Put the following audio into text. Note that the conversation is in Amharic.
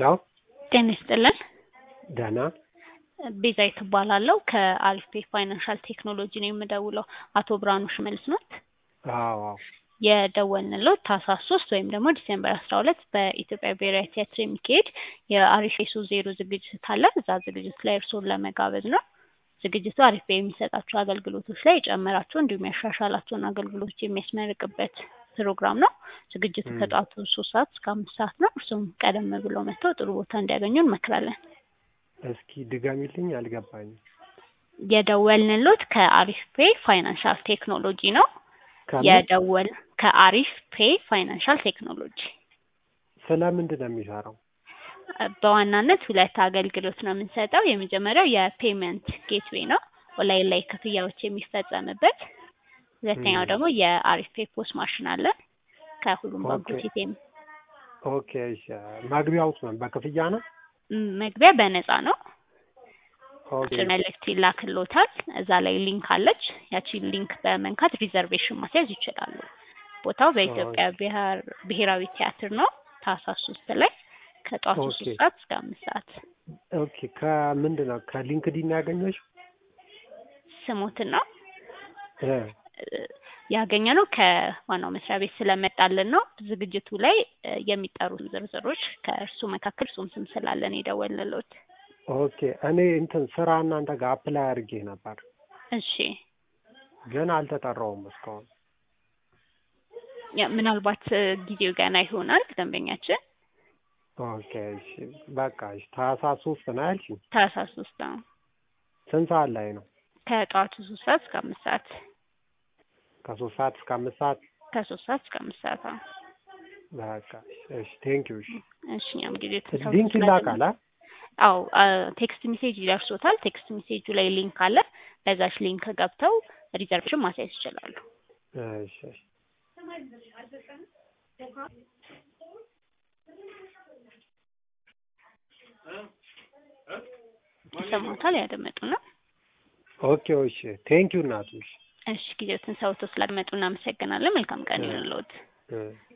ሄሎ ጤና ይስጥልን። ደህና ቤዛዊት እባላለሁ ከአልፌ ፋይናንሻል ቴክኖሎጂ ነው የምደውለው። አቶ ብርሃኑ ሽመልስ ኖት? አዎ የደወልንልዎት ታህሳስ 3 ወይም ደግሞ ዲሴምበር 12 በኢትዮጵያ ብሔራዊ ቲያትር የሚካሄድ የአሪፌሱ ዜሮ ዝግጅት አለ። እዛ ዝግጅት ላይ እርስዎን ለመጋበዝ ነው። ዝግጅቱ አሪፌ የሚሰጣቸው አገልግሎቶች ላይ የጨመራቸው እንዲሁም ያሻሻላቸውን አገልግሎቶች የሚያስመርቅበት ፕሮግራም ነው። ዝግጅቱ ከጠዋቱ 3 ሰዓት እስከ 5 ሰዓት ነው። እርስዎም ቀደም ብለው መጥተው ጥሩ ቦታ እንዲያገኙ እንመክራለን። እስኪ ድገሚልኝ፣ አልገባኝም። የደወልንልዎት ከአሪፌ ፋይናንሻል ቴክኖሎጂ ነው። ከአሪፌ ፋይናንሻል ቴክኖሎጂ ስለምንድን ነው የሚሰራው? በዋናነት ሁለት አገልግሎት ነው የምንሰጠው። የመጀመሪያው የፔመንት ጌትዌይ ነው፣ ኦንላይን ላይ ክፍያዎች የሚፈጸምበት። ሁለተኛው ደግሞ የአሪፌ ፖስ ማሽን አለ ከሁሉም ባንኮች ኢቲኤም። ኦኬ እሺ። መግቢያውስ ነው በክፍያ ነው? መግቢያ በነፃ ነው። ኦኬ መልእክት ይላክልዎታል። እዛ ላይ ሊንክ አለች። ያቺን ሊንክ በመንካት ሪዘርቬሽን ማስያዝ ይችላሉ። ቦታው በኢትዮጵያ ብሔራዊ ቲያትር ነው። ታህሳስ 3 ላይ ከጠዋቱ 3 ሰዓት እስከ 5 ሰዓት። ኦኬ። ከምንድን ነው ከሊንክዲን ያገኘሽ? ስሞትና ያገኘነው ከዋናው መስሪያ ቤት ስለመጣልን ነው። ዝግጅቱ ላይ የሚጠሩ ዝርዝሮች ከእርሱ መካከል እሱም ስም ስላለን የደወልንልዎት። ኦኬ። እኔ ስራ እናንተ ጋር አፕላይ አድርጌ ነበር። እሺ። ግን አልተጠራውም እስካሁን። ምናልባት ጊዜው ገና ይሆናል ደንበኛችን። ኦኬ እሺ። በቃ እሺ። ታህሳስ 3 ነው ያልሽኝ? ታህሳስ 3 ነው። ስንት ሰዓት ላይ ነው? ከጠዋቱ 3 ሰዓት እስከ 5 ሰዓት። ከ3 ሰዓት እስከ 5 ሰዓት? ከ3 ሰዓት እስከ 5 ሰዓት። በቃ እሺ። ቴንኪው። እሺ። እሺ። እኛም ጊዜ ተሰውቶ ሊንክ ይላካል? አዎ ቴክስት ሜሴጅ ይደርሶታል። ቴክስት ሜሴጁ ላይ ሊንክ አለ። በዛች ሊንክ ገብተው ሪዘርቬሽን ማስያዝ ይችላሉ። እሺ። ይሰማታል? ያደመጡና። ኦኬ እሺ። ቴንኪው እናቱ። እሺ። ጊዜዎትን ሰውቶ ስላደመጡ እናመሰግናለን። መልካም ቀን ይሁንልዎት።